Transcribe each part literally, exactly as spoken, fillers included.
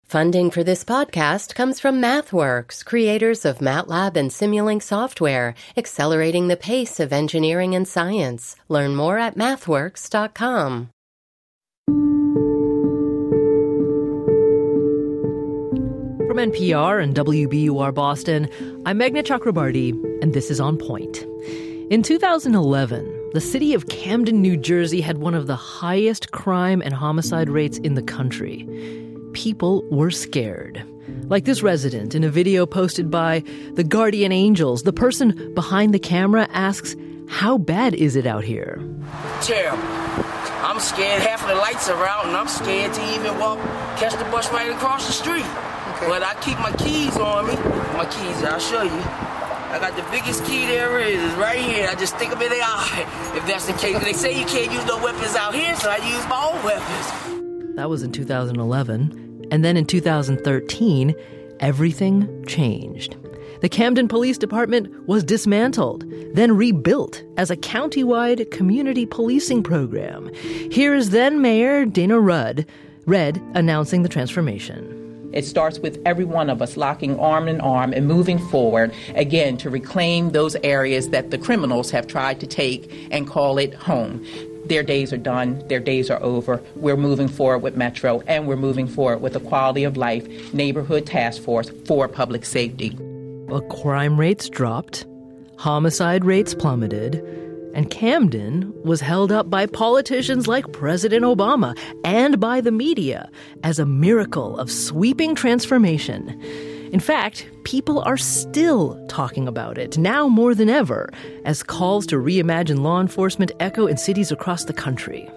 Funding for this podcast comes from MathWorks, creators of MATLAB and Simulink software, accelerating the pace of engineering and science. Learn more at mathworks dot com. From N P R and W B U R Boston, I'm Meghna Chakrabarty, and this is On Point. In two thousand eleven, the city of Camden, New Jersey had one of the highest crime and homicide rates in the country. People were scared. Like this resident in a video posted by the Guardian Angels. The person behind the camera asks, "How bad is it out here?" Terrible. I'm scared. Half of the lights are out, and I'm scared to even walk, catch the bus right across the street. Okay. But I keep my keys on me. My keys, I'll show you. I got the biggest key there is, is right here. I just stick them in the eye, if that's the case. They say you can't use no weapons out here, so I use my own weapons. That was in two thousand eleven. And then in two thousand thirteen, everything changed. The Camden Police Department was dismantled, then rebuilt as a countywide community policing program. Here is then Mayor Dana Rudd, Red announcing the transformation. It starts with every one of us locking arm in arm and moving forward, again, to reclaim those areas that the criminals have tried to take and call it home. Their days are done. Their days are over. We're moving forward with Metro, and we're moving forward with the Quality of Life Neighborhood Task Force for Public Safety. Well, crime rates dropped, homicide rates plummeted, and Camden was held up by politicians like President Obama and by the media as a miracle of sweeping transformation. In fact, people are still talking about it, now more than ever, as calls to reimagine law enforcement echo in cities across the country.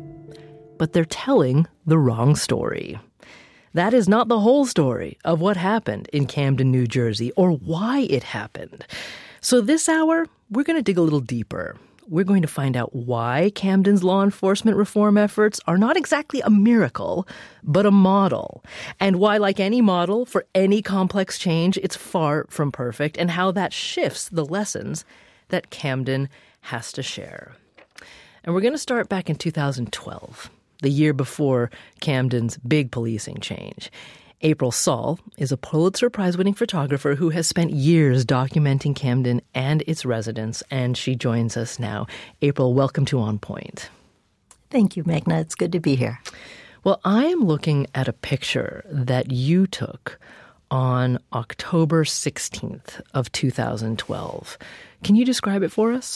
But they're telling the wrong story. That is not the whole story of what happened in Camden, New Jersey, or why it happened. So this hour, we're going to dig a little deeper. We're going to find out why Camden's law enforcement reform efforts are not exactly a miracle, but a model. And why, like any model for any complex change, it's far from perfect, and how that shifts the lessons that Camden has to share. And we're going to start back in two thousand twelve, the year before Camden's big policing change. April Saul is a Pulitzer Prize-winning photographer who has spent years documenting Camden and its residents, and she joins us now. April, welcome to On Point. Thank you, Meghna. It's good to be here. Well, I am looking at a picture that you took on October sixteenth of two thousand twelve. Can you describe it for us?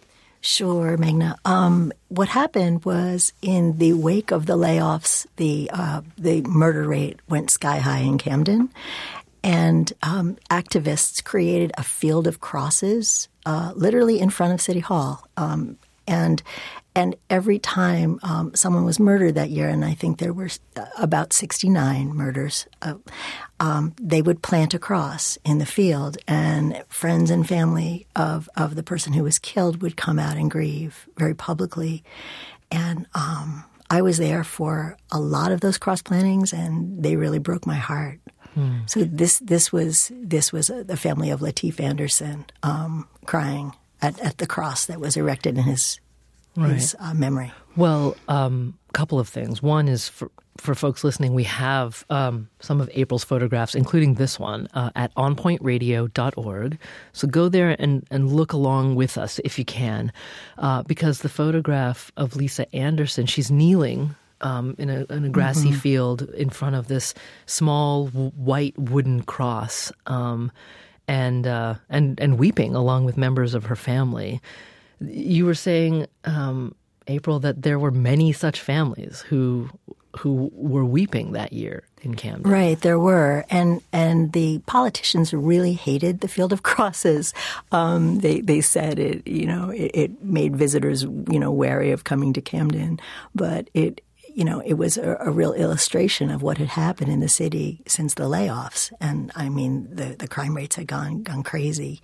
Sure, Meghna. Um, what happened was in the wake of the layoffs, the uh, the murder rate went sky high in Camden, and um, activists created a field of crosses uh, literally in front of City Hall. Um, and and every time um, someone was murdered that year, and I think there were about sixty-nine murders, uh, um, they would plant a cross in the field, and friends and family of, of the person who was killed would come out and grieve very publicly. And um, I was there for a lot of those cross plantings, and they really broke my heart. Hmm. So this this was this was the family of Lateef Anderson um, crying at, at the cross that was erected in his right. his uh, memory. Well, a um, couple of things. One is for for folks listening, we have um, some of April's photographs, including this one, uh, at on point radio dot org. So go there and, and look along with us if you can, uh, because the photograph of Lisa Anderson, she's kneeling um, in, a, in a grassy mm-hmm. field in front of this small w- white wooden cross, um, and uh, and and weeping along with members of her family. You were saying, um, April, that there were many such families who who were weeping that year in Camden. Right, there were. And and the politicians really hated the Field of Crosses. Um, they they said it, you know, it, it made visitors, you know, wary of coming to Camden. But it, you know, it was a, a real illustration of what had happened in the city since the layoffs. And I mean, the, the crime rates had gone gone crazy.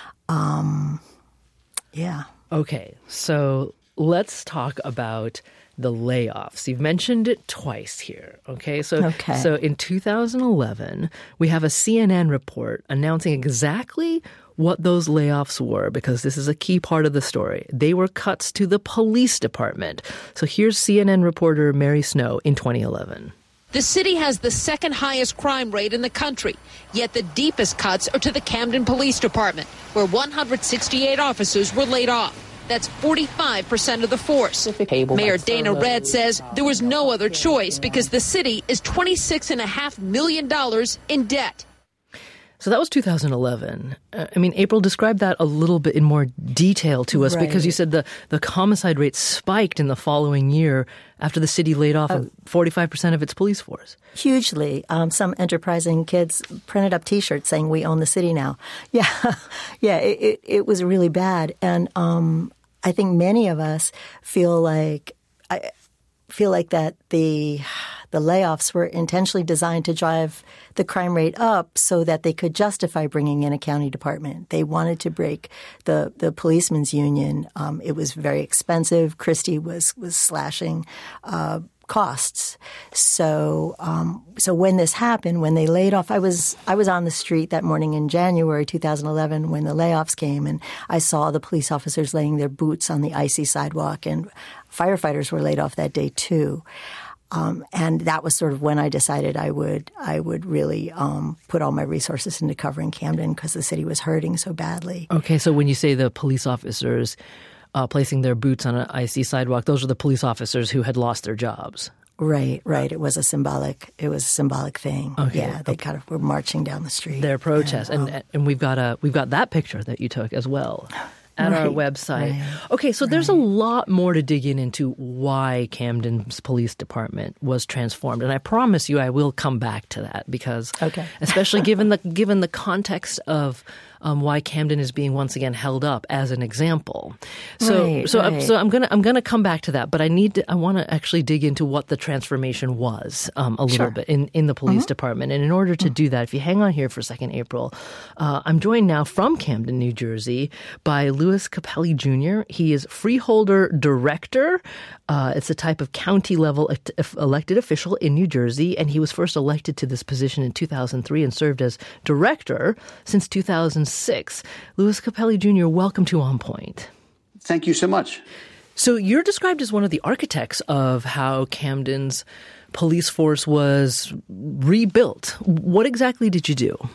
Um, yeah. Okay, so let's talk about the layoffs. You've mentioned it twice here, okay? So, okay. so in two thousand eleven, we have a C N N report announcing exactly what those layoffs were, because this is a key part of the story. They were cuts to the police department. So here's C N N reporter Mary Snow in twenty eleven. The city has the second highest crime rate in the country, yet the deepest cuts are to the Camden Police Department, where one hundred sixty-eight officers were laid off. That's forty-five percent of the force. Mayor Dana Redd says there was no other choice because the city is twenty-six point five million dollars in debt. So that was two thousand eleven. Uh, I mean, April, describe that a little bit in more detail to us, right, because you said the, the homicide rate spiked in the following year after the city laid off oh. forty-five percent of its police force. Hugely. Um, some enterprising kids printed up T-shirts saying, "We own the city now." Yeah, yeah, it, it, it was really bad. And um, I think many of us feel like I feel like that the the layoffs were intentionally designed to drive the crime rate up so that they could justify bringing in a county department. They wanted to break the, the policemen's union. Um, it was very expensive. Christie was was slashing uh, costs. So um, so when this happened, when they laid off, I was I was on the street that morning in January two thousand eleven when the layoffs came, and I saw the police officers laying their boots on the icy sidewalk, and firefighters were laid off that day too. Um, and that was sort of when I decided I would I would really um, put all my resources into covering Camden because the city was hurting so badly. Okay, so when you say the police officers uh, placing their boots on an icy sidewalk, those are the police officers who had lost their jobs. Right, right. It was a symbolic. It was a symbolic thing. Okay. Yeah, they okay. kind of were marching down the street. Their protest, and, and, um, and we've got a we've got that picture that you took as well. At right, our website. Right, okay, so right. there's a lot more to dig in into why Camden's police department was transformed, and I promise you I will come back to that because, okay. especially given the given the context of um, why Camden is being once again held up as an example. So, right, so, right. so I'm gonna I'm gonna come back to that, but I need to I want to actually dig into what the transformation was um, a little sure. bit in in the police mm-hmm. department, and in order to mm-hmm. do that, if you hang on here for a second, April, uh, I'm joined now from Camden, New Jersey, by Louis Capelli Junior He is Freeholder Director. Uh, it's a type of county-level elected official in New Jersey, and he was first elected to this position in two thousand three and served as director since two thousand six. Louis Capelli Junior, welcome to On Point. Thank you so much. So you're described as one of the architects of how Camden's police force was rebuilt. What exactly did you do?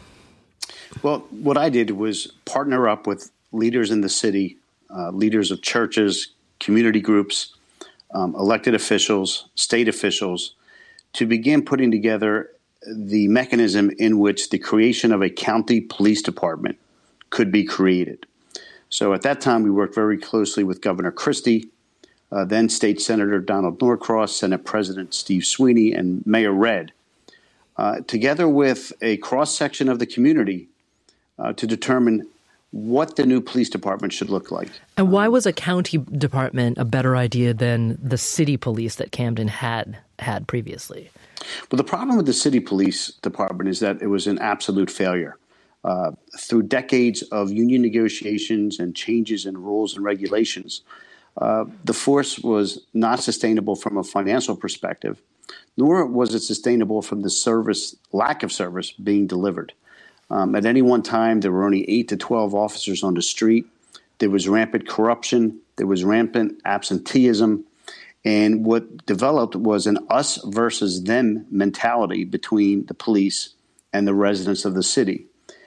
Well, what I did was partner up with leaders in the city, uh, leaders of churches, community groups, um, elected officials, state officials, to begin putting together the mechanism in which the creation of a county police department could be created. So at that time, we worked very closely with Governor Christie, uh, then State Senator Donald Norcross, Senate President Steve Sweeney, and Mayor Redd, uh, together with a cross-section of the community uh, to determine what the new police department should look like. And why was a county department a better idea than the city police that Camden had had previously? Well, the problem with the city police department is that it was an absolute failure. Uh, through decades of union negotiations and changes in rules and regulations, uh, the force was not sustainable from a financial perspective, nor was it sustainable from the service, lack of service being delivered. Um, at any one time, there were only eight to twelve officers on the street. There was rampant corruption. There was rampant absenteeism. And what developed was an us versus them mentality between the police and the residents of the city.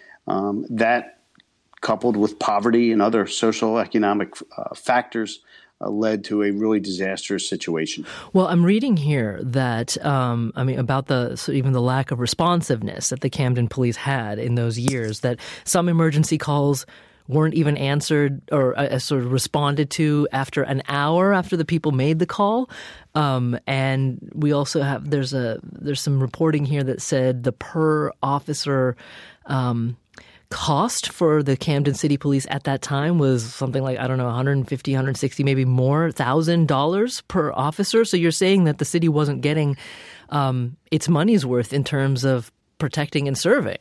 Um, that, coupled with poverty and other social economic uh, factors, uh, led to a really disastrous situation. Well, I'm reading here that, um, I mean, about the so even the lack of responsiveness that the Camden police had in those years, that some emergency calls weren't even answered or uh, sort of responded to after an hour after the people made the call. Um, and we also have there's a there's some reporting here that said the per officer um, cost for the Camden City Police at that time was something like, I don't know, one hundred fifty, one hundred sixty, maybe more thousand dollars per officer. So you're saying that the city wasn't getting um, its money's worth in terms of protecting and serving.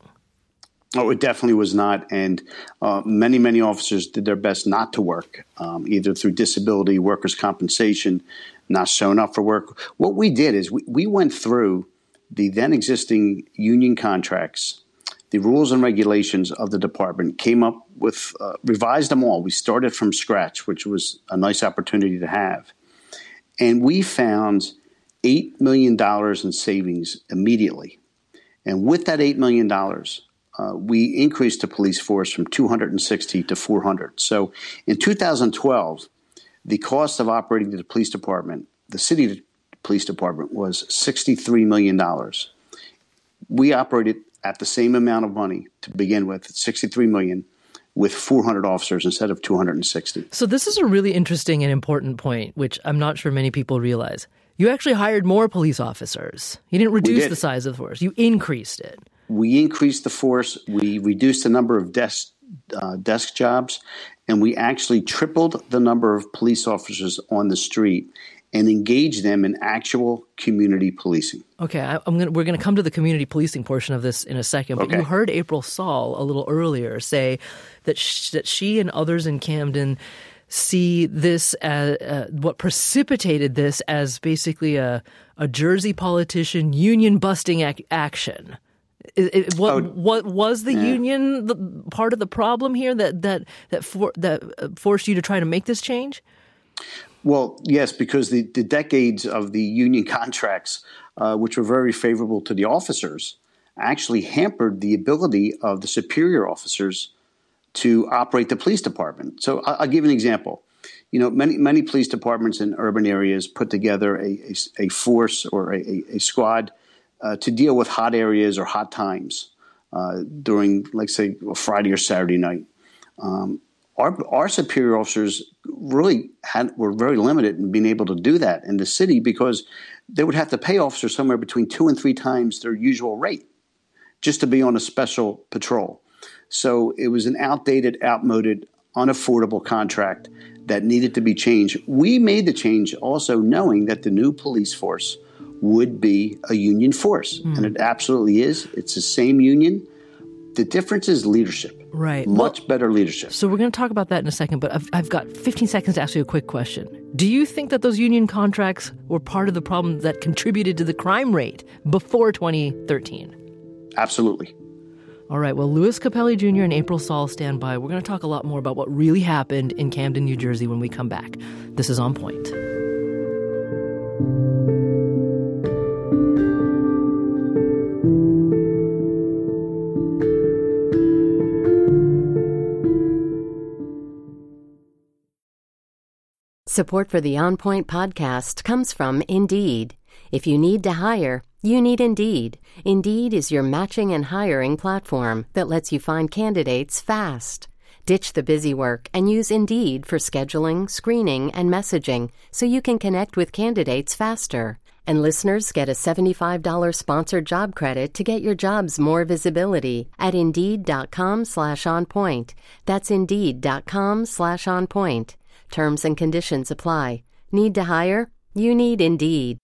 Oh, it definitely was not. And uh, many, many officers did their best not to work, um, either through disability, workers' compensation, not showing up for work. What we did is we, we went through the then existing union contracts, the rules and regulations of the department, came up with, uh, revised them all. We started from scratch, which was a nice opportunity to have. And we found eight million dollars in savings immediately. And with that eight million dollars, uh, we increased the police force from two hundred sixty to four hundred. So in two thousand twelve, the cost of operating the police department, the city police department, was sixty-three million dollars. We operated at the same amount of money to begin with, sixty-three million dollars, with four hundred officers instead of two hundred sixty. So this is a really interesting and important point, which I'm not sure many people realize. You actually hired more police officers. You didn't reduce did. the size of the force. You increased it. We increased the force. We reduced the number of desk, uh, desk jobs, and we actually tripled the number of police officers on the street and engaged them in actual community policing. Okay, I, I'm gonna, we're going to come to the community policing portion of this in a second, but okay. You heard April Saul a little earlier say that sh- that she and others in Camden see this as uh, what precipitated this as basically a, a Jersey politician union busting ac- action. It, it, what, oh, what was the yeah. union the, part of the problem here that that that for, that forced you to try to make this change? Well, yes, because the, the decades of the union contracts, uh, which were very favorable to the officers, actually hampered the ability of the superior officers to operate the police department. So I'll, I'll give you an example. You know, many many police departments in urban areas put together a, a, a force or a, a squad uh, to deal with hot areas or hot times uh, during, like, say, a Friday or Saturday night. Um, Our, our superior officers really had, were very limited in being able to do that in the city because they would have to pay officers somewhere between two and three times their usual rate just to be on a special patrol. So it was an outdated, outmoded, unaffordable contract that needed to be changed. We made the change also knowing that the new police force would be a union force, mm. and it absolutely is. It's the same union. The difference is leadership. Right. Much well, better leadership. So we're going to talk about that in a second, but I've, I've got fifteen seconds to ask you a quick question. Do you think that those union contracts were part of the problem that contributed to the crime rate before twenty thirteen? Absolutely. All right. Well, Louis Capelli Junior and April Saul stand by. We're going to talk a lot more about what really happened in Camden, New Jersey when we come back. This is On Point. Support for the On Point podcast comes from Indeed. If you need to hire, you need Indeed. Indeed is your matching and hiring platform that lets you find candidates fast. Ditch the busy work and use Indeed for scheduling, screening, and messaging so you can connect with candidates faster. And listeners get a seventy-five dollars sponsored job credit to get your jobs more visibility at Indeed.com slash on point. That's Indeed.com slash on point. Terms and conditions apply. Need to hire? You need Indeed.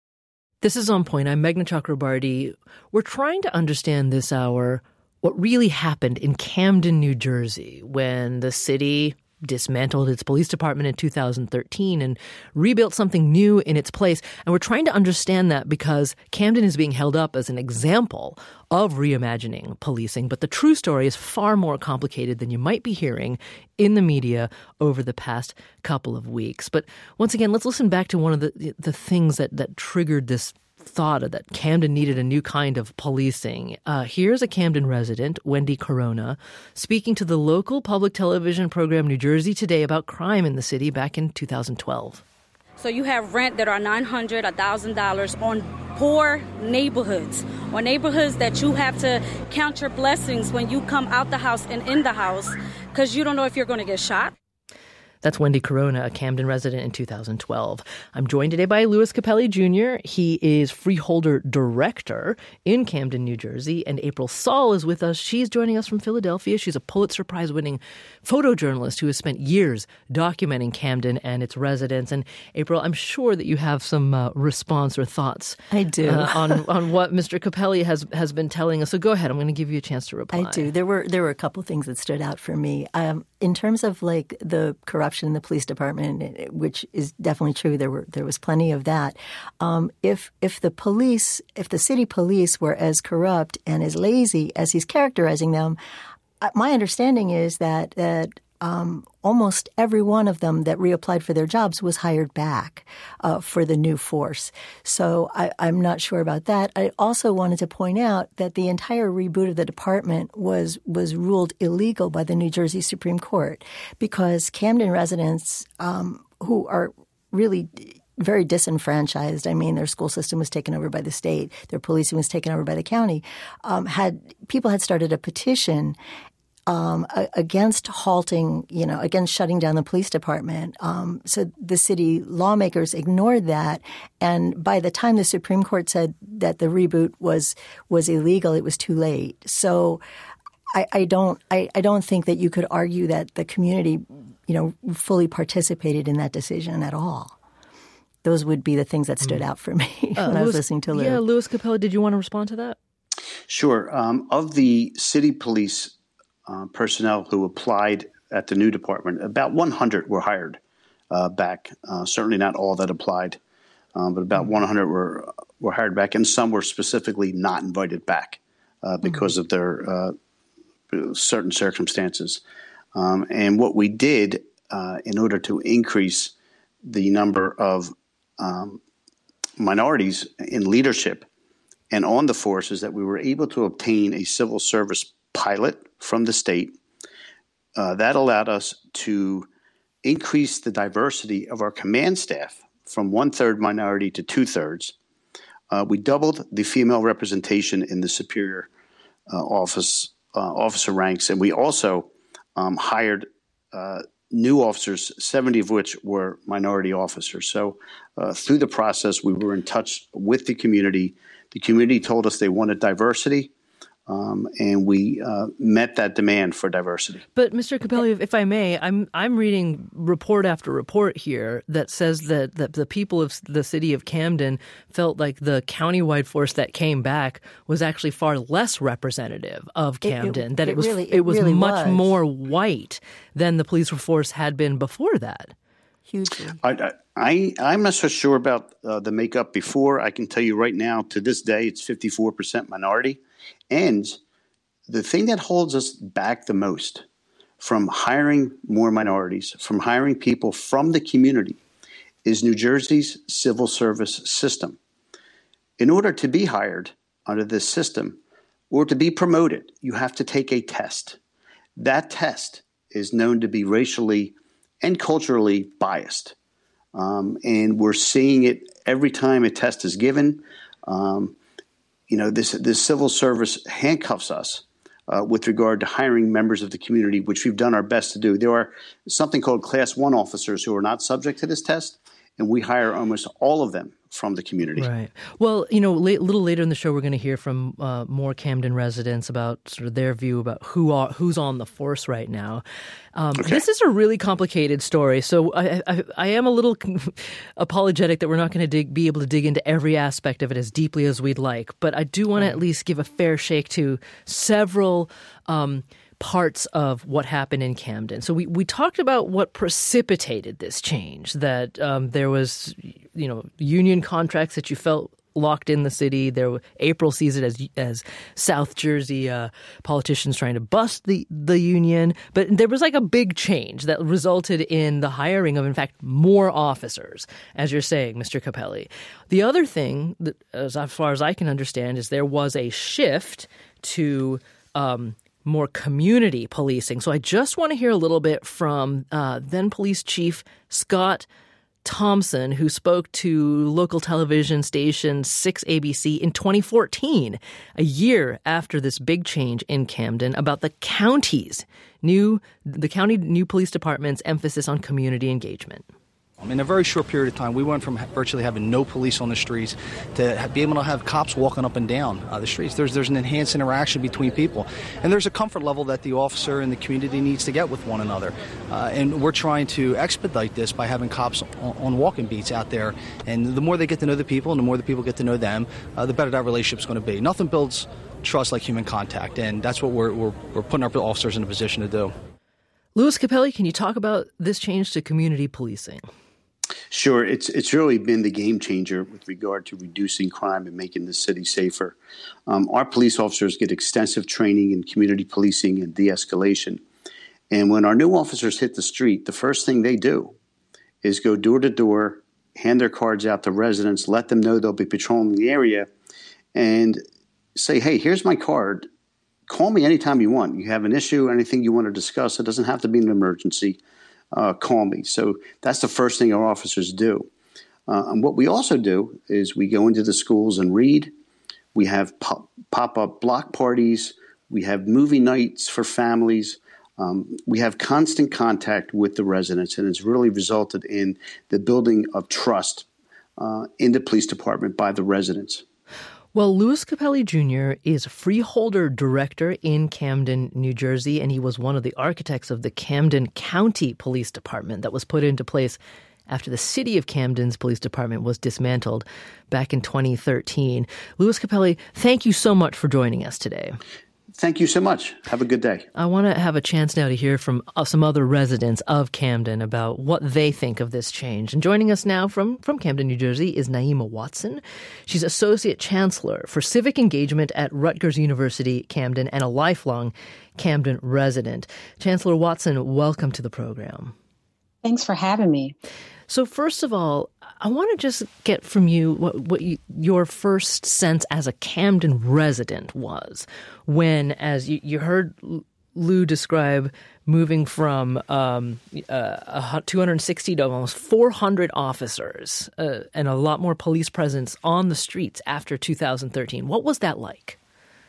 This is On Point. I'm Meghna Chakrabarty. We're trying to understand this hour what really happened in Camden, New Jersey, when the city dismantled its police department in two thousand thirteen and rebuilt something new in its place. And we're trying to understand that because Camden is being held up as an example of reimagining policing. But the true story is far more complicated than you might be hearing in the media over the past couple of weeks. But once again, let's listen back to one of the, the things that, that triggered this thought that Camden needed a new kind of policing. Uh, here's a Camden resident, Wendy Corona, speaking to the local public television program New Jersey Today about crime in the city back in two thousand twelve. So you have rent that are nine hundred dollars, one thousand dollars on poor neighborhoods, or neighborhoods that you have to count your blessings when you come out the house and in the house because you don't know if you're going to get shot. That's Wendy Corona, a Camden resident in two thousand twelve. I'm joined today by Louis Capelli Junior He is Freeholder Director in Camden, New Jersey. And April Saul is with us. She's joining us from Philadelphia. She's a Pulitzer Prize-winning photojournalist who has spent years documenting Camden and its residents. And April, I'm sure that you have some uh, response or thoughts I do. uh, on, on what Mister Capelli has, has been telling us. So go ahead. I'm going to give you a chance to reply. I do. There were, there were a couple things that stood out for me. Um, in terms of like the corruption in the police department, which is definitely true. There were there was plenty of that. Um, if if the police, if the city police were as corrupt and as lazy as he's characterizing them, my understanding is that that um, almost every one of them that reapplied for their jobs was hired back uh, for the new force. So I, I'm not sure about that. I also wanted to point out that the entire reboot of the department was was ruled illegal by the New Jersey Supreme Court because Camden residents um, who are really very disenfranchised. I mean, their school system was taken over by the state. Their policing was taken over by the county. Um, had people had started a petition Um, against halting, you know, against shutting down the police department. Um, so the city lawmakers ignored that. And by the time the Supreme Court said that the reboot was was illegal, it was too late. So I, I don't I, I don't think that you could argue that the community, you know, fully participated in that decision at all. Those would be the things that stood out for me uh, when Louis, I was listening to Lou. Yeah, Louis Capelli, did you want to respond to that? Sure. Um, of the city police Uh, personnel who applied at the new department, about one hundred were hired uh, back. Uh, certainly not all that applied, um, but about one hundred were were hired back, and some were specifically not invited back uh, because mm-hmm. of their uh, certain circumstances. Um, and what we did uh, in order to increase the number of um, minorities in leadership and on the force is that we were able to obtain a civil service pilot from the state. Uh, that allowed us to increase the diversity of our command staff from one-third minority to two-thirds. Uh, we doubled the female representation in the superior uh, office uh, officer ranks, and we also um, hired uh, new officers, seventy of which were minority officers. So uh, through the process, we were in touch with the community. The community told us they wanted diversity. Um, and we uh, met that demand for diversity. But Mister Capelli, if I may, I'm I'm reading report after report here that says that, that the people of the city of Camden felt like the countywide force that came back was actually far less representative of Camden. It, it, that it, it was really, it, it was really much was. more white than the police force had been before that. Hugely. I, I, I'm not so sure about uh, the makeup before. I can tell you right now, to this day, it's fifty-four percent minority. And the thing that holds us back the most from hiring more minorities, from hiring people from the community, is New Jersey's civil service system. In order to be hired under this system or to be promoted, you have to take a test. That test is known to be racially and culturally biased. Um, and we're seeing it every time a test is given. Um, You know, this this civil service handcuffs us uh, with regard to hiring members of the community, which we've done our best to do. There are something called Class One officers who are not subject to this test, and we hire almost all of them from the community. Right. Well, you know, a little later in the show, we're going to hear from uh, more Camden residents about sort of their view about who are who's on the force right now. Um, okay. This is a really complicated story, so I, I, I am a little apologetic that we're not going to dig, be able to dig into every aspect of it as deeply as we'd like. But I do want to at least give a fair shake to several um, parts of what happened in Camden. So we, we talked about what precipitated this change, that um, there was, you know, union contracts that you felt locked in the city. There, April sees it as as South Jersey uh, politicians trying to bust the, the union. But there was like a big change that resulted in the hiring of, in fact, more officers, as you're saying, Mister Capelli. The other thing, that, as far as I can understand, is there was a shift to um, more community policing. So I just want to hear a little bit from uh, then Police Chief Scott Thompson, who spoke to local television station six A B C in twenty fourteen, a year after this big change in Camden, about the county's new, the county new police department's emphasis on community engagement. In a very short period of time, we went from virtually having no police on the streets to be able to have cops walking up and down uh, the streets. There's there's an enhanced interaction between people, and there's a comfort level that the officer and the community needs to get with one another. Uh, and we're trying to expedite this by having cops on, on walking beats out there. And the more they get to know the people, and the more the people get to know them, uh, the better that relationship's going to be. Nothing builds trust like human contact, and that's what we're we're, we're putting our officers in a position to do. Louis Capelli, can you talk about this change to community policing? Sure. It's it's really been the game changer with regard to reducing crime and making the city safer. Um, our police officers get extensive training in community policing and de-escalation. And when our new officers hit the street, the first thing they do is go door to door, hand their cards out to residents, let them know they'll be patrolling the area, and say, hey, here's my card. Call me anytime you want. You have an issue, anything you want to discuss. It doesn't have to be an emergency. Uh, call me. So that's the first thing our officers do. Uh, and what we also do is we go into the schools and read. We have pop- pop-up block parties. We have movie nights for families. Um, we have constant contact with the residents, and it's really resulted in the building of trust uh, in the police department by the residents. Well, Louis Capelli Junior is Freeholder Director in Camden, New Jersey, and he was one of the architects of the Camden County Police Department that was put into place after the city of Camden's police department was dismantled back in twenty thirteen. Louis Capelli, thank you so much for joining us today. Thank you so much. Have a good day. I want to have a chance now to hear from uh, some other residents of Camden about what they think of this change. And joining us now from, from Camden, New Jersey is Naima Watson. She's Associate Chancellor for Civic Engagement at Rutgers University, Camden, and a lifelong Camden resident. Chancellor Watson, welcome to the program. Thanks for having me. So first of all, I want to just get from you what, what you, your first sense as a Camden resident was when, as you, you heard Lou describe moving from um, uh, two hundred sixty to almost four hundred officers uh, and a lot more police presence on the streets after two thousand thirteen. What was that like?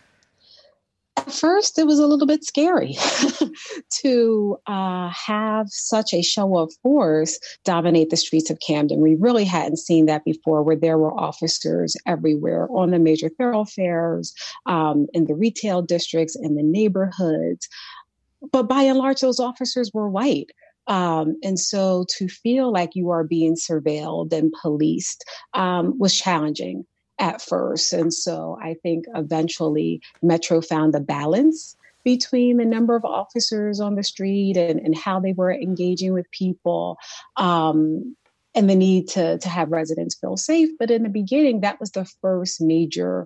At first, it was a little bit scary to uh, have such a show of force dominate the streets of Camden. We really hadn't seen that before, where there were officers everywhere on the major thoroughfares, um, in the retail districts, in the neighborhoods. But by and large, those officers were white. Um, and so to feel like you are being surveilled and policed um, was challenging at first. And so I think eventually Metro found a balance between the number of officers on the street and, and how they were engaging with people, um, and the need to, to have residents feel safe. But in the beginning, that was the first major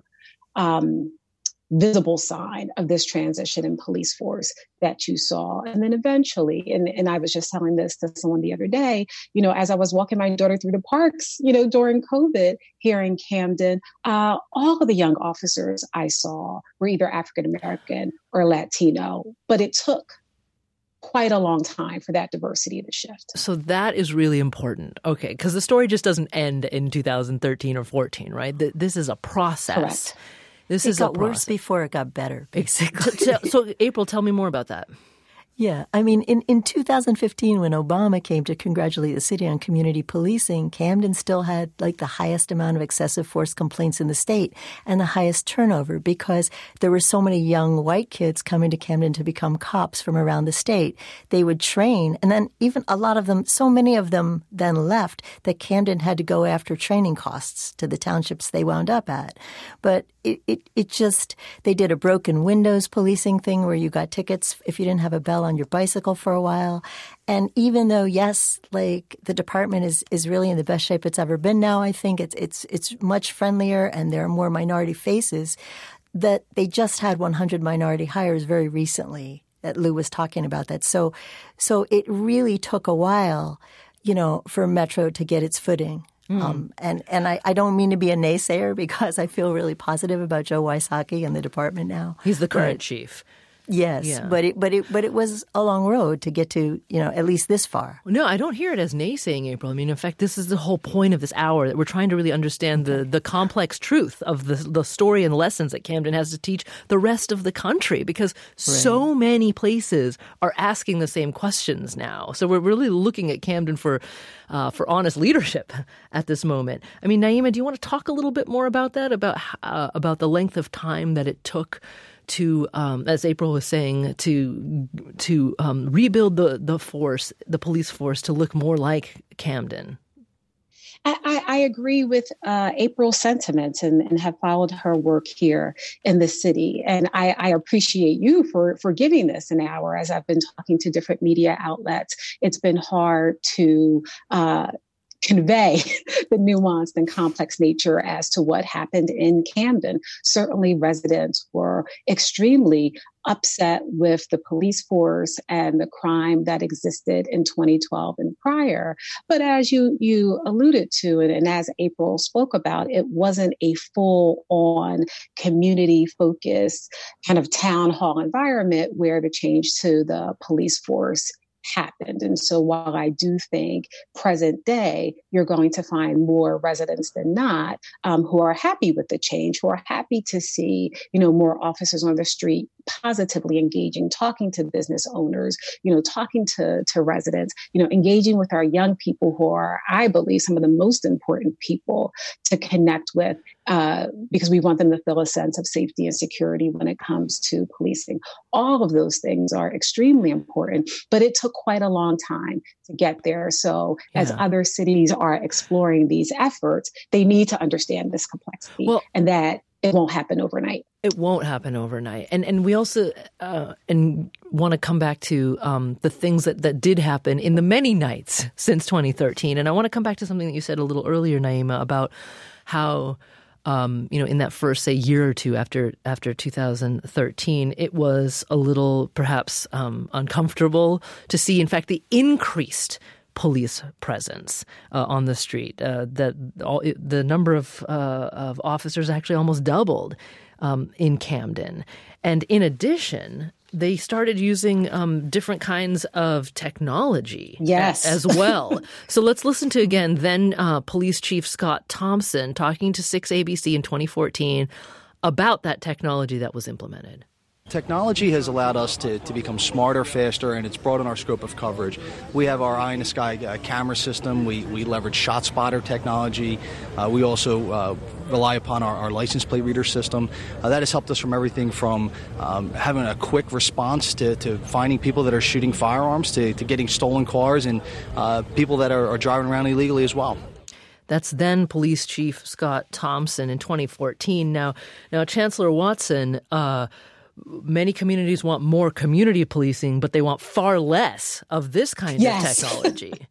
um, visible sign of this transition in police force that you saw. And then eventually, and, and I was just telling this to someone the other day, you know, as I was walking my daughter through the parks, you know, during COVID here in Camden, uh, all of the young officers I saw were either African-American or Latino, but it took quite a long time for that diversity to shift. So that is really important. Okay, because the story just doesn't end in two thousand thirteen or fourteen, right? This is a process. Correct. This it is got a worse before it got better, basically. so, so, April, tell me more about that. Yeah. I mean, in, in two thousand fifteen, when Obama came to congratulate the city on community policing, Camden still had like the highest amount of excessive force complaints in the state and the highest turnover because there were so many young white kids coming to Camden to become cops from around the state. They would train, and then even a lot of them, so many of them then left that Camden had to go after training costs to the townships they wound up at. But it, it, it just, they did a broken windows policing thing where you got tickets if you didn't have a bell on your bicycle for a while. And even though, yes, like the department is, is really in the best shape it's ever been now, I think it's it's it's much friendlier and there are more minority faces, that they just had one hundred minority hires very recently that Lou was talking about that. So so it really took a while, you know, for Metro to get its footing. Mm. Um, and and I, I don't mean to be a naysayer because I feel really positive about Joe Wysocki and the department now. He's the current but, chief. Yes, yeah. but it but it but it was a long road to get to, you know, at least this far. No, I don't hear it as naysaying, April. I mean, in fact, this is the whole point of this hour, that we're trying to really understand the the complex truth of the the story and lessons that Camden has to teach the rest of the country, because right. so many places are asking the same questions now. So we're really looking at Camden for uh, for honest leadership at this moment. I mean, Naima, do you want to talk a little bit more about that, about uh, about the length of time that it took to, um, as April was saying, to to um, rebuild the, the force, the police force, to look more like Camden? I, I agree with uh, April's sentiments and, and have followed her work here in the city. And I, I appreciate you for, for giving this an hour. As I've been talking to different media outlets, it's been hard to uh, convey the nuanced and complex nature as to what happened in Camden. Certainly residents were extremely upset with the police force and the crime that existed in twenty twelve and prior. But as you, you alluded to, and, and as April spoke about, it wasn't a full-on community-focused kind of town hall environment where the change to the police force happened. And so while I do think present day, you're going to find more residents than not um, who are happy with the change, who are happy to see, you know, more officers on the street positively engaging, talking to business owners, you know, talking to, to residents, you know, engaging with our young people who are, I believe, some of the most important people to connect with uh, because we want them to feel a sense of safety and security when it comes to policing. All of those things are extremely important, but it took quite a long time to get there. So yeah. as other cities are exploring these efforts, they need to understand this complexity well, and that it won't happen overnight. It won't happen overnight. And and we also uh, and want to come back to um, the things that, that did happen in the many nights since twenty thirteen. And I want to come back to something that you said a little earlier, Naima, about how Um, you know, in that first, say, year or two after after two thousand thirteen, it was a little perhaps um, uncomfortable to see, in fact, the increased police presence uh, on the street. Uh, that all, it, the number of uh, of officers actually almost doubled um, in Camden, and in addition, they started using um, different kinds of technology yes. a, as well. So let's listen to, again, then uh, Police Chief Scott Thompson talking to six A B C in twenty fourteen about that technology that was implemented. Technology has allowed us to, to become smarter, faster, and it's broadened our scope of coverage. We have our eye-in-the-sky uh, camera system. We, we leverage shot spotter technology. Uh, we also uh, rely upon our, our license plate reader system. Uh, that has helped us from everything from um, having a quick response to, to finding people that are shooting firearms to, to getting stolen cars and uh, people that are, are driving around illegally as well. That's then Police Chief Scott Thompson in twenty fourteen. Now, now Chancellor Watson, uh, many communities want more community policing, but they want far less of this kind yes. of technology.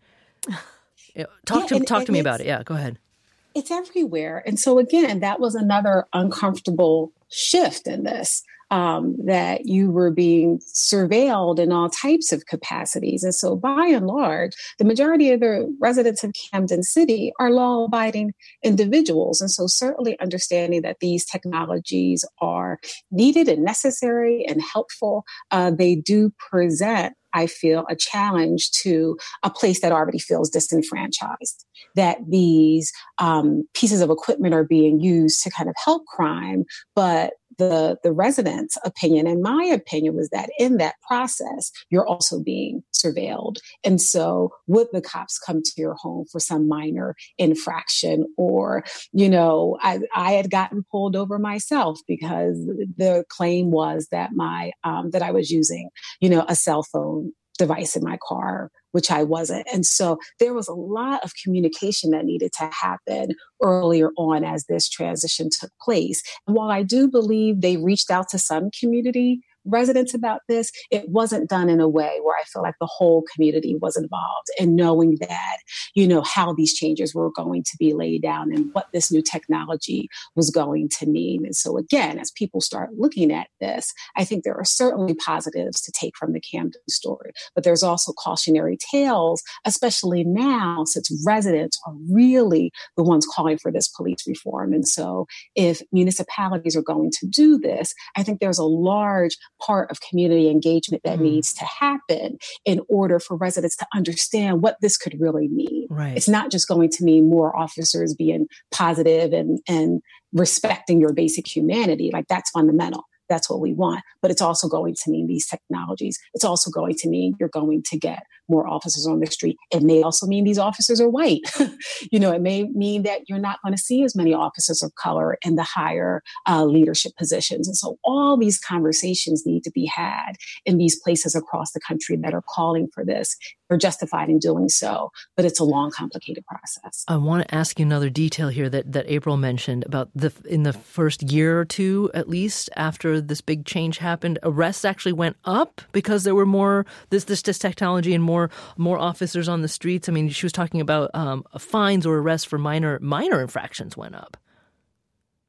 talk yeah, to and, talk and to me about it. Yeah, go ahead. It's everywhere. And so, again, that was another uncomfortable shift in this, um, that you were being surveilled in all types of capacities. And so, by and large, the majority of the residents of Camden City are law-abiding individuals. And so, certainly understanding that these technologies are needed and necessary and helpful, uh, they do present, I feel, a challenge to a place that already feels disenfranchised, that these um, pieces of equipment are being used to kind of help crime, but the, the residents' opinion, and my opinion, was that in that process, you're also being surveilled. And so would the cops come to your home for some minor infraction? Or, you know, I, I had gotten pulled over myself because the claim was that my, um, that I was using, you know, a cell phone device in my car, which I wasn't. And so there was a lot of communication that needed to happen earlier on as this transition took place. And while I do believe they reached out to some community residents about this, it wasn't done in a way where I feel like the whole community was involved in knowing that, you know, how these changes were going to be laid down and what this new technology was going to mean. And so again, as people start looking at this, I think there are certainly positives to take from the Camden story, but there's also cautionary tales, especially now since residents are really the ones calling for this police reform. And so if municipalities are going to do this, I think there's a large part of community engagement that mm. needs to happen in order for residents to understand what this could really mean. Right. It's not just going to mean more officers being positive and, and respecting your basic humanity. Like, that's fundamental. That's what we want. But it's also going to mean these technologies. It's also going to mean you're going to get more officers on the street. It may also mean these officers are white. You know, it may mean that you're not going to see as many officers of color in the higher uh, leadership positions. And so all these conversations need to be had in these places across the country that are calling for this. They're justified in doing so, but it's a long, complicated process. I want to ask you another detail here that, that April mentioned about the in the first year or two, at least, after this big change happened, arrests actually went up because there were more this this, this technology and more more officers on the streets. I mean, she was talking about um, fines or arrests for minor minor infractions went up.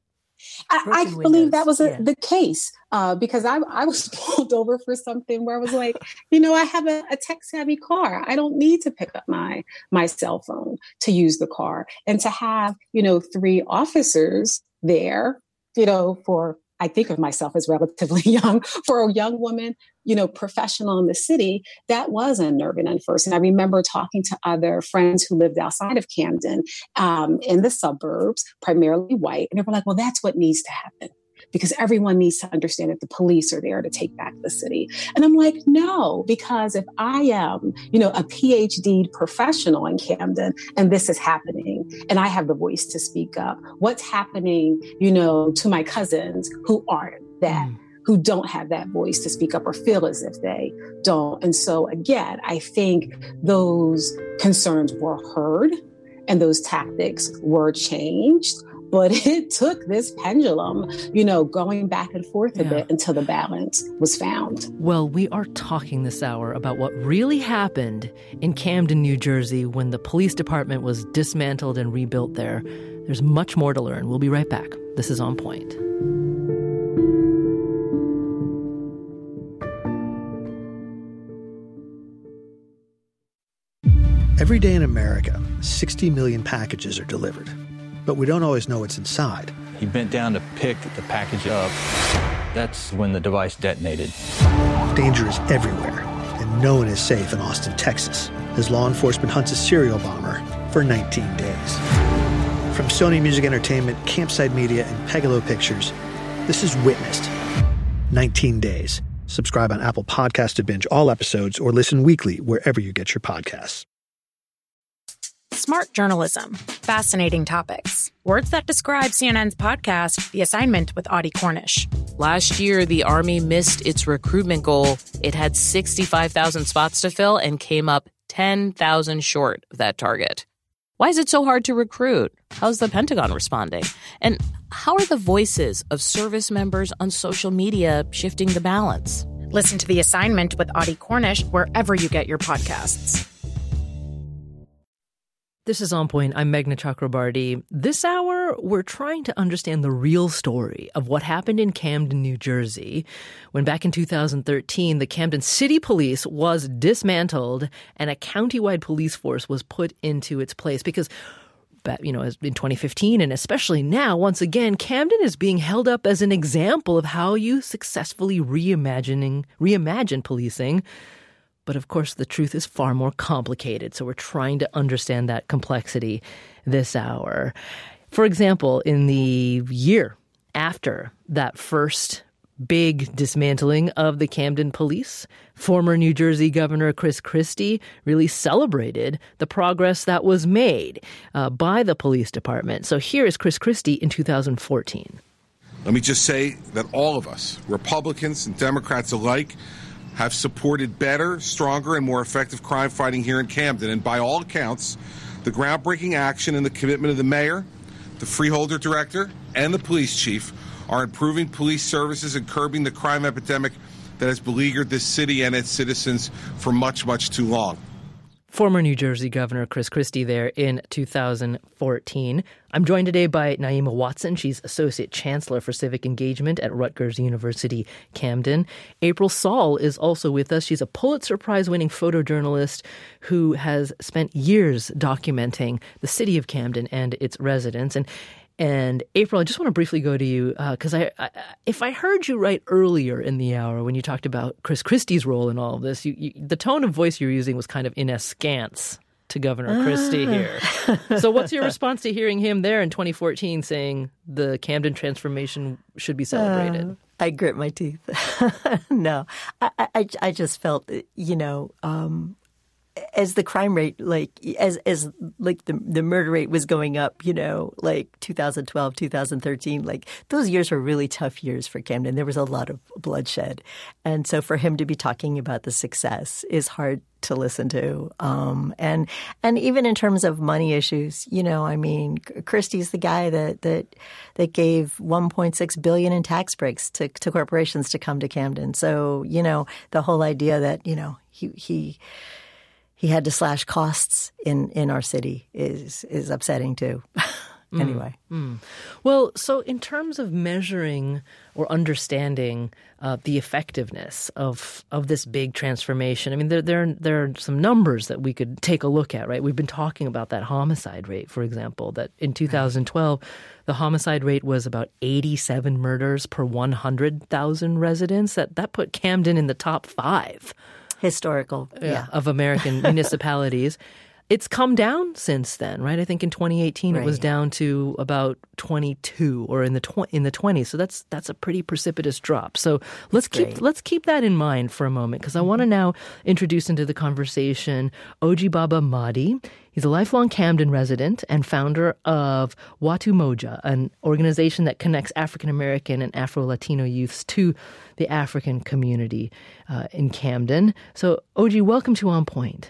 I, I believe that was a, yeah. the case uh, because I, I was pulled over for something where I was like, you know, I have a, a tech-savvy car. I don't need to pick up my my cell phone to use the car. And to have, you know, three officers there, you know, for, I think of myself as relatively young, for a young woman, you know, professional in the city, that was unnerving at first. And I remember talking to other friends who lived outside of Camden um, in the suburbs, primarily white. And they were like, well, that's what needs to happen because everyone needs to understand that the police are there to take back the city. And I'm like, no, because if I am, you know, a P H D professional in Camden and this is happening and I have the voice to speak up, what's happening, you know, to my cousins who aren't that? Mm. who don't have that voice to speak up or feel as if they don't. And so again, I think those concerns were heard and those tactics were changed, but it took this pendulum, you know, going back and forth a yeah. bit until the balance was found. Well, we are talking this hour about what really happened in Camden, New Jersey when the police department was dismantled and rebuilt there. There's much more to learn. We'll be right back. This is On Point. Every day in America, sixty million packages are delivered, but we don't always know what's inside. He bent down to pick the package up. That's when the device detonated. Danger is everywhere, and no one is safe in Austin, Texas, as law enforcement hunts a serial bomber for nineteen days. From Sony Music Entertainment, Campside Media, and Pegalo Pictures, this is Witnessed. nineteen days. Subscribe on Apple Podcasts to binge all episodes or listen weekly wherever you get your podcasts. Smart journalism. Fascinating topics. Words that describe C N N's podcast, The Assignment with Audie Cornish. Last year, the Army missed its recruitment goal. It had sixty-five thousand spots to fill and came up ten thousand short of that target. Why is it so hard to recruit? How's the Pentagon responding? And how are the voices of service members on social media shifting the balance? Listen to The Assignment with Audie Cornish wherever you get your podcasts. This is On Point. I'm Meghna Chakrabarti. This hour, we're trying to understand the real story of what happened in Camden, New Jersey, when back in two thousand thirteen, the Camden City Police was dismantled and a countywide police force was put into its place. Because, you know, in twenty fifteen and especially now, once again, Camden is being held up as an example of how you successfully reimagining, reimagine policing. But of course, the truth is far more complicated. So we're trying to understand that complexity this hour. For example, in the year after that first big dismantling of the Camden police, former New Jersey Governor Chris Christie really celebrated the progress that was made uh, by the police department. So here is Chris Christie in two thousand fourteen. Let me just say that all of us, Republicans and Democrats alike, have supported better, stronger, and more effective crime fighting here in Camden. And by all accounts, the groundbreaking action and the commitment of the mayor, the freeholder director, and the police chief are improving police services and curbing the crime epidemic that has beleaguered this city and its citizens for much, much too long. Former New Jersey Governor Chris Christie there in two thousand fourteen. I'm joined today by Naima Watson. She's Associate Chancellor for Civic Engagement at Rutgers University, Camden. April Saul is also with us. She's a Pulitzer Prize-winning photojournalist who has spent years documenting the city of Camden and its residents. And And April, I just want to briefly go to you because uh, I, I, if I heard you right earlier in the hour when you talked about Chris Christie's role in all of this, you, you, the tone of voice you were using was kind of in askance to Governor ah. Christie here. So what's your response to hearing him there in twenty fourteen saying the Camden transformation should be celebrated? Uh, I grit my teeth. No, I, I, I just felt, you know, um, as the crime rate, like as as like the the murder rate was going up, you know, like two thousand twelve, two thousand thirteen, like those years were really tough years for Camden. There was a lot of bloodshed. And so for him to be talking about the success is hard to listen to. Um, and and even in terms of money issues, you know, I mean, Christie's the guy that that that gave one point six billion dollars in tax breaks to, to corporations to come to Camden. So, you know, the whole idea that, you know, he he He had to slash costs in, in our city is is upsetting too. Mm. Anyway. Mm. Well, so in terms of measuring or understanding uh, the effectiveness of of this big transformation, I mean, there, there, there are some numbers that we could take a look at, right? We've been talking about that homicide rate, for example, that in two thousand twelve, the homicide rate was about eighty-seven murders per one hundred thousand residents. That, that put Camden in the top five. Historical, yeah. yeah of American municipalities. It's come down since then, right? I think in twenty eighteen right. it was down to about twenty-two, or in the tw- in the twenties. So that's that's a pretty precipitous drop. So let's keep great. let's keep that in mind for a moment, because I want to now introduce into the conversation Oji Baba Mahdi. He's a lifelong Camden resident and founder of Watu Moja, an organization that connects African American and Afro-Latino youths to the African community uh, in Camden. So, Oji, welcome to On Point.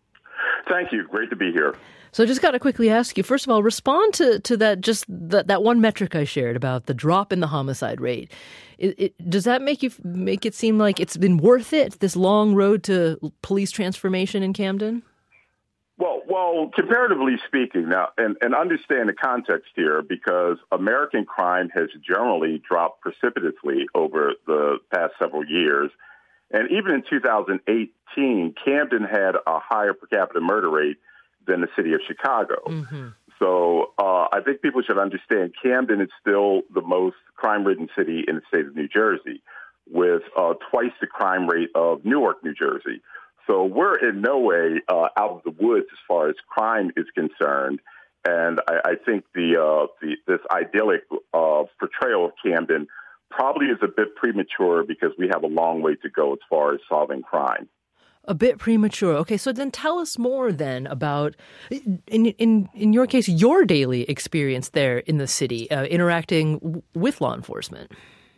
Thank you. Great to be here. So I just got to quickly ask you, first of all, respond to, to that just that, that one metric I shared about the drop in the homicide rate. It, it, does that make you make it seem like it's been worth it, this long road to police transformation in Camden? Well, well, comparatively speaking, now, and, and understand the context here, because American crime has generally dropped precipitously over the past several years. And even in two thousand eighteen, Camden had a higher per capita murder rate than the city of Chicago. Mm-hmm. So uh, I think people should understand Camden is still the most crime-ridden city in the state of New Jersey, with uh, twice the crime rate of Newark, New Jersey. So we're in no way uh, out of the woods as far as crime is concerned. And I, I think the, uh, the this idyllic uh, portrayal of Camden probably is a bit premature, because we have a long way to go as far as solving crime. A bit premature. Okay, so then tell us more then about, in in in your case, your daily experience there in the city, uh, interacting w- with law enforcement.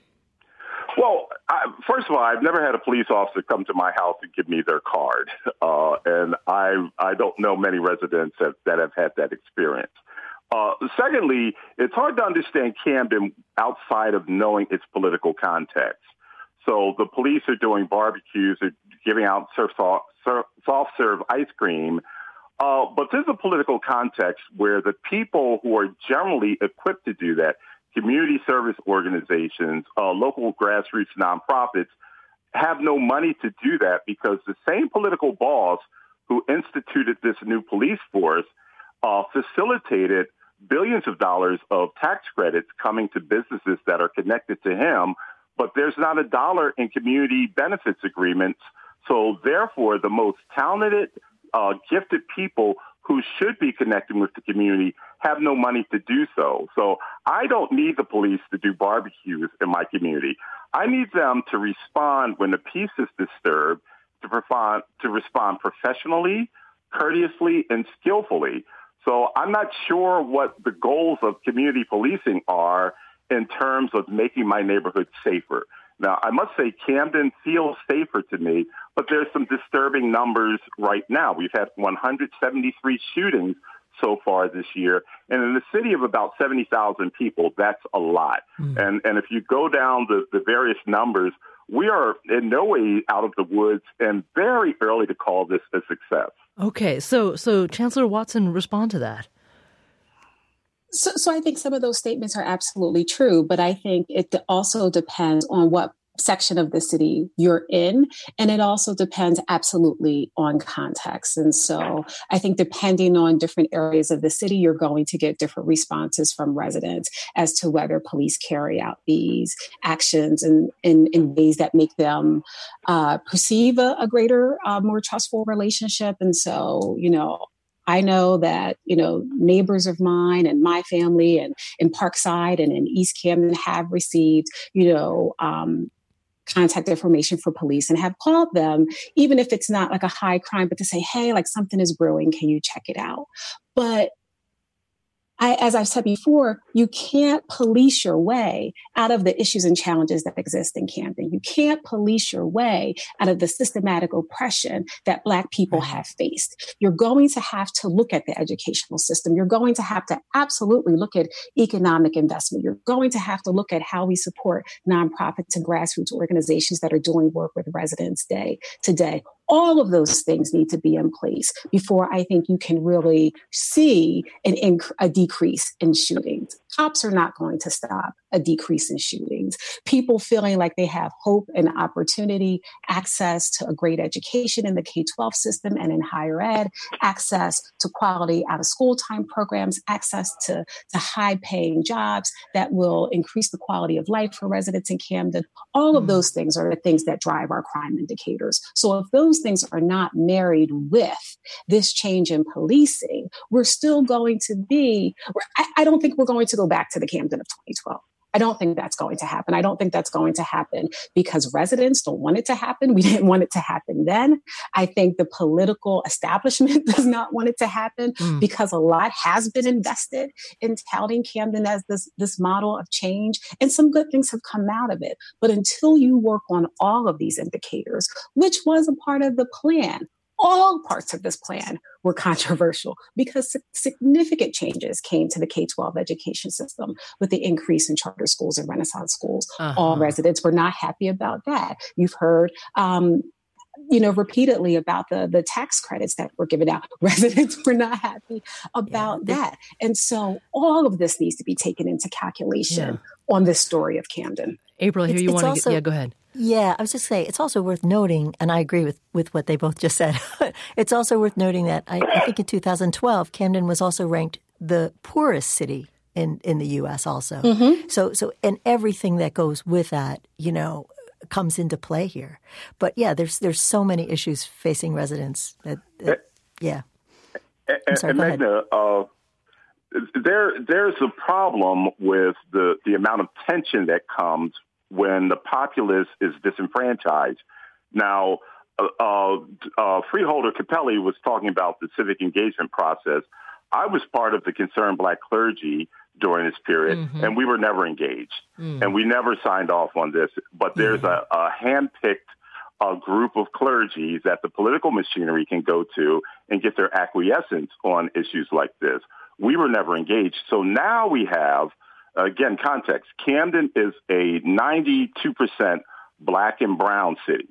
Well, I, first of all, I've never had a police officer come to my house and give me their card, uh, and I I don't know many residents that, that have had that experience. Uh, secondly, it's hard to understand Camden outside of knowing its political context. So the police are doing barbecues, they're giving out soft, soft serve ice cream. Uh, but there's a political context where the people who are generally equipped to do that, community service organizations, uh, local grassroots nonprofits, have no money to do that, because the same political boss who instituted this new police force uh, facilitated billions of dollars of tax credits coming to businesses that are connected to him, but there's not a dollar in community benefits agreements. So therefore, the most talented, uh, gifted people who should be connecting with the community have no money to do so. So I don't need the police to do barbecues in my community. I need them to respond when the peace is disturbed, to, respond, to respond professionally, courteously, and skillfully. So I'm not sure what the goals of community policing are in terms of making my neighborhood safer. Now, I must say Camden feels safer to me, but there's some disturbing numbers right now. We've had one hundred seventy-three shootings so far this year. And in a city of about seventy thousand people, that's a lot. Mm. And and if you go down the, the various numbers, we are in no way out of the woods, and very early to call this a success. Okay, so so Chancellor Watson, respond to that. So, so I think some of those statements are absolutely true, but I think it also depends on what section of the city you're in. And it also depends absolutely on context. And so I think depending on different areas of the city, you're going to get different responses from residents as to whether police carry out these actions in, in, in ways that make them uh, perceive a, a greater, uh, more trustful relationship. And so, you know, I know that, you know, neighbors of mine and my family and in Parkside and in East Camden have received, you know, um, contact information for police and have called them, even if it's not like a high crime, but to say, hey, like something is brewing, can you check it out? But I, as I've said before, you can't police your way out of the issues and challenges that exist in Camden. You can't police your way out of the systematic oppression that Black people have faced. You're going to have to look at the educational system. You're going to have to absolutely look at economic investment. You're going to have to look at how we support nonprofits and grassroots organizations that are doing work with residents day to day. All of those things need to be in place before I think you can really see an inc- a decrease in shootings. Cops are not going to stop a decrease in shootings. People feeling like they have hope and opportunity, access to a great education in the K twelve system and in higher ed, access to quality out-of-school time programs, access to, to high-paying jobs that will increase the quality of life for residents in Camden. All of those things are the things that drive our crime indicators. So if those things are not married with this change in policing, we're still going to be, I, I don't think we're going to go back to the Camden of twenty twelve. I don't think that's going to happen. I don't think that's going to happen because residents don't want it to happen. We didn't want it to happen then. I think the political establishment does not want it to happen mm. because a lot has been invested in touting Camden as this, this model of change, and some good things have come out of it. But until you work on all of these indicators, which was a part of the plan, all parts of this plan were controversial because significant changes came to the K twelve education system with the increase in charter schools and Renaissance schools. Uh-huh. All residents were not happy about that. You've heard, um, you know, repeatedly about the, the tax credits that were given out. Residents were not happy about yeah. that. And so all of this needs to be taken into calculation yeah. on this story of Camden. April, here it's, you want to also, get, yeah, go ahead. Yeah, I was just saying, it's also worth noting, and I agree with, with what they both just said, it's also worth noting that I, I think in two thousand twelve, Camden was also ranked the poorest city in, in the U S also. Mm-hmm. So, so, and everything that goes with that, you know, comes into play here. But yeah, there's there's so many issues facing residents. That, that, yeah. I'm sorry, and go Magna, ahead. Uh, there there's a problem with the, the amount of tension that comes when the populace is disenfranchised. Now, uh, uh, Freeholder Capelli was talking about the civic engagement process. I was part of the Concerned Black Clergy during this period, mm-hmm. and we were never engaged, mm. and we never signed off on this. But there's mm. a, a hand-picked uh, group of clergy that the political machinery can go to and get their acquiescence on issues like this. We were never engaged. So now we have, again, context. Camden is a ninety-two percent black and brown city.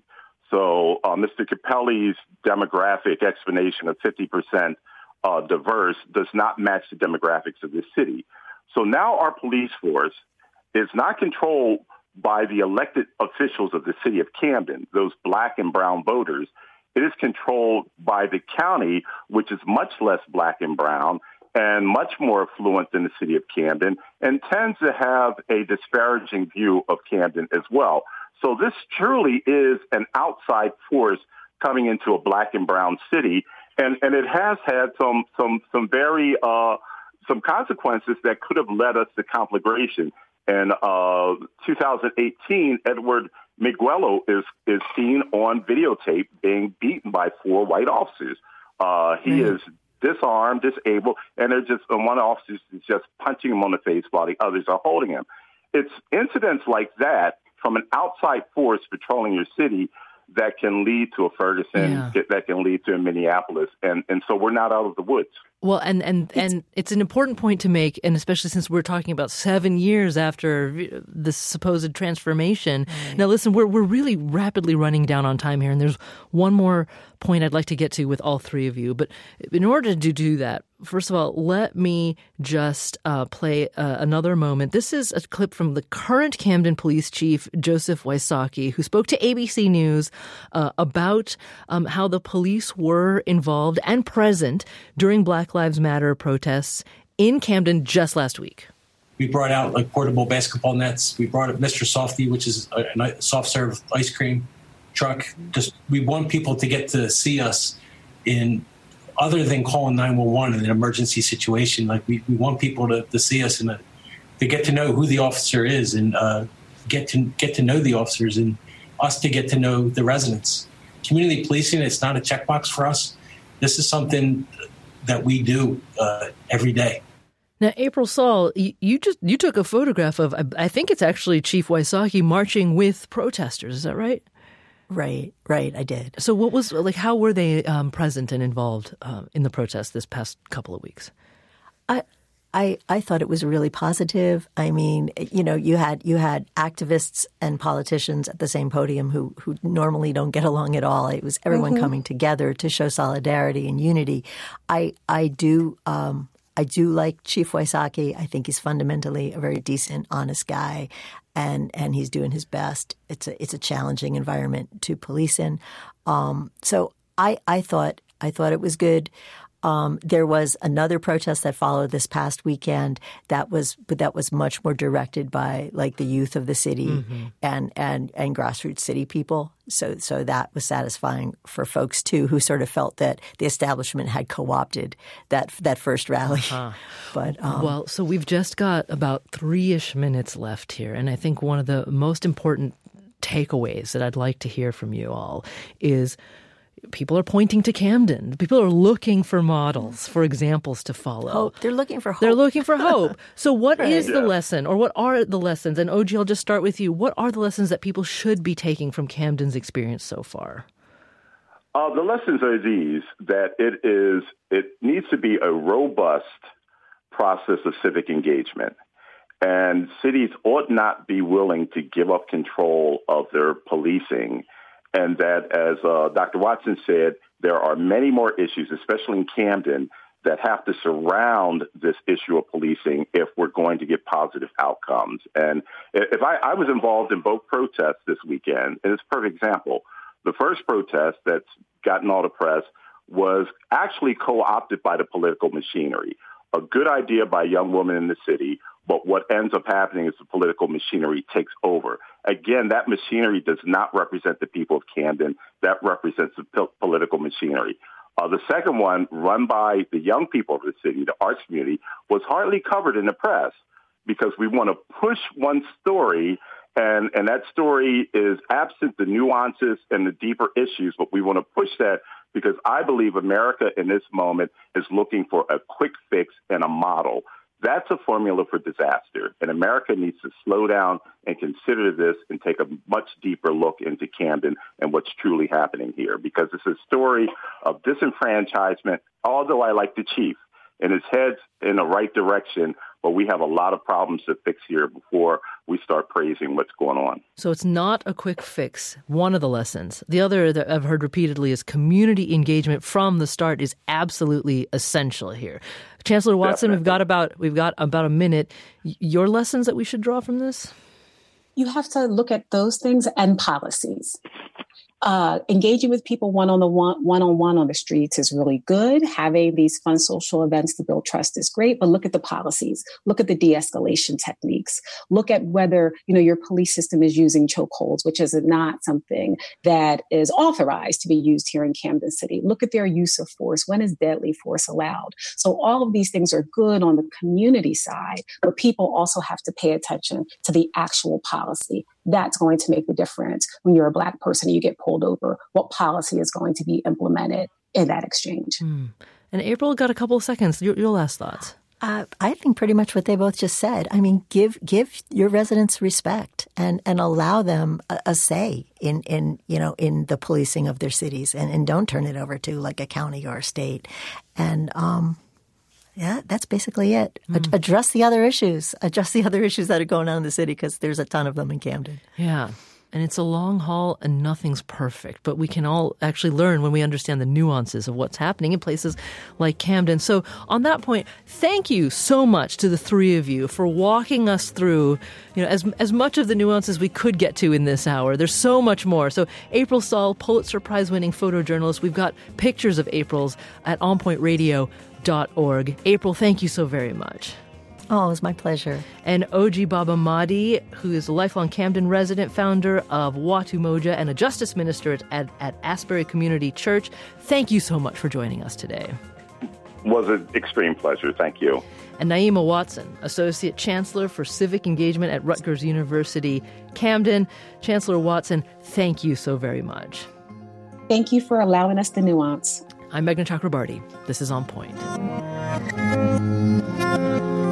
So uh, Mister Capelli's demographic explanation of fifty percent uh, diverse does not match the demographics of this city. So now our police force is not controlled by the elected officials of the city of Camden, those black and brown voters. It is controlled by the county, which is much less black and brown and much more affluent than the city of Camden, and tends to have a disparaging view of Camden as well. So this truly is an outside force coming into a black and brown city, and, and it has had some some some very uh, some consequences that could have led us to conflagration. In uh, two thousand eighteen, Edward Miguelo is is seen on videotape being beaten by four white officers. Uh, he mm. is disarmed, disabled, and they're just and one officer is just punching him on the face while the others are holding him. It's incidents like that from an outside force patrolling your city that can lead to a Ferguson, yeah. that can lead to a Minneapolis, and and so we're not out of the woods. Well, and, and, and it's an important point to make, and especially since we're talking about seven years after this supposed transformation. Right. Now, listen, we're we're really rapidly running down on time here, and there's one more point I'd like to get to with all three of you. But in order to do that, first of all, let me just uh, play uh, another moment. This is a clip from the current Camden Police Chief, Joseph Wysocki, who spoke to A B C News uh, about um, how the police were involved and present during Black Lives Matter protests in Camden just last week. We brought out like portable basketball nets. We brought up Mister Softy, which is a, a soft serve ice cream truck. Just we want people to get to see us in other than calling nine one one in an emergency situation. Like we, we want people to, to see us and to get to know who the officer is and uh, get to get to know the officers and us to get to know the residents. Community policing, it's not a checkbox for us. This is something that we do uh, every day. Now, April Saul, you, you just you took a photograph of, I think it's actually Chief Wysocki marching with protesters. Is that right? Right, right. I did. So, what was like? How were they um, present and involved uh, in the protest this past couple of weeks? I, I, I thought it was really positive. I mean, you know, you had you had activists and politicians at the same podium who who normally don't get along at all. It was everyone mm-hmm. coming together to show solidarity and unity. I I do um, I do like Chief Wysocki. I think he's fundamentally a very decent, honest guy, and and he's doing his best. It's a it's a challenging environment to police in. Um, so I I thought I thought it was good. Um, there was another protest that followed this past weekend that was, but that was much more directed by like the youth of the city mm-hmm. and, and, and grassroots city people. So, so that was satisfying for folks too, who sort of felt that the establishment had co-opted that, that first rally. Uh-huh. But, um, well, so we've just got about three-ish minutes left here. And I think one of the most important takeaways that I'd like to hear from you all is people are pointing to Camden. People are looking for models, for examples to follow. Hope. They're looking for hope. They're looking for hope. So what right, is yeah. the lesson, or what are the lessons? And O G, I'll just start with you. What are the lessons that people should be taking from Camden's experience so far? Uh, the lessons are these, that it is it needs to be a robust process of civic engagement. And cities ought not be willing to give up control of their policing. And that, as uh, Doctor Watson said, there are many more issues, especially in Camden, that have to surround this issue of policing if we're going to get positive outcomes. And if I, I was involved in both protests this weekend, and it's a perfect example. The first protest that's gotten all the press was actually co-opted by the political machinery. A good idea by a young woman in the city, but what ends up happening is the political machinery takes over. Again, that machinery does not represent the people of Camden. That represents the po- political machinery. Uh, the second one, run by the young people of the city, the arts community, was hardly covered in the press because we want to push one story, and, and that story is absent the nuances and the deeper issues, but we want to push that because I believe America in this moment is looking for a quick fix and a model. That's a formula for disaster, and America needs to slow down and consider this and take a much deeper look into Camden and what's truly happening here, because it's a story of disenfranchisement, although I like the chief, and his head's in the right direction, but we have a lot of problems to fix here before we start praising what's going on. So it's not a quick fix, one of the lessons. The other that I've heard repeatedly is community engagement from the start is absolutely essential here. Chancellor Watson, Definitely. we've got about we've got about a minute. Your lessons that we should draw from this? You have to look at those things and policies. Uh, engaging with people one on the one, one on one on the streets is really good. Having these fun social events to build trust is great, but look at the policies. Look at the de-escalation techniques. Look at whether, you know, your police system is using chokeholds, which is not something that is authorized to be used here in Camden City. Look at their use of force. When is deadly force allowed? So all of these things are good on the community side, but people also have to pay attention to the actual policy. That's going to make the difference when you're a Black person and you get pulled over. What policy is going to be implemented in that exchange? Mm. And April, got a couple of seconds. Your, your last thoughts. Uh, I think pretty much what they both just said. I mean, give give your residents respect and, and allow them a, a say in, in you know in the policing of their cities, and, and don't turn it over to like a county or a state. And um, yeah, that's basically it. Mm. Ad- address the other issues. Address the other issues that are going on in the city, because there's a ton of them in Camden. Yeah. And it's a long haul and nothing's perfect, but we can all actually learn when we understand the nuances of what's happening in places like Camden. So on that point, thank you so much to the three of you for walking us through, you know, as as much of the nuances we could get to in this hour. There's so much more. So April Stahl, Pulitzer Prize winning photojournalist. We've got pictures of April's at on point radio dot org. April, thank you so very much. Oh, it was my pleasure. And O G Baba Mahdi, who is a lifelong Camden resident, founder of Watu Moja, and a justice minister at, at, at Asbury Community Church. Thank you so much for joining us today. It was an extreme pleasure. Thank you. And Naima Watson, Associate Chancellor for Civic Engagement at Rutgers University, Camden. Chancellor Watson, thank you so very much. Thank you for allowing us the nuance. I'm Meghna Chakrabarti. This is On Point.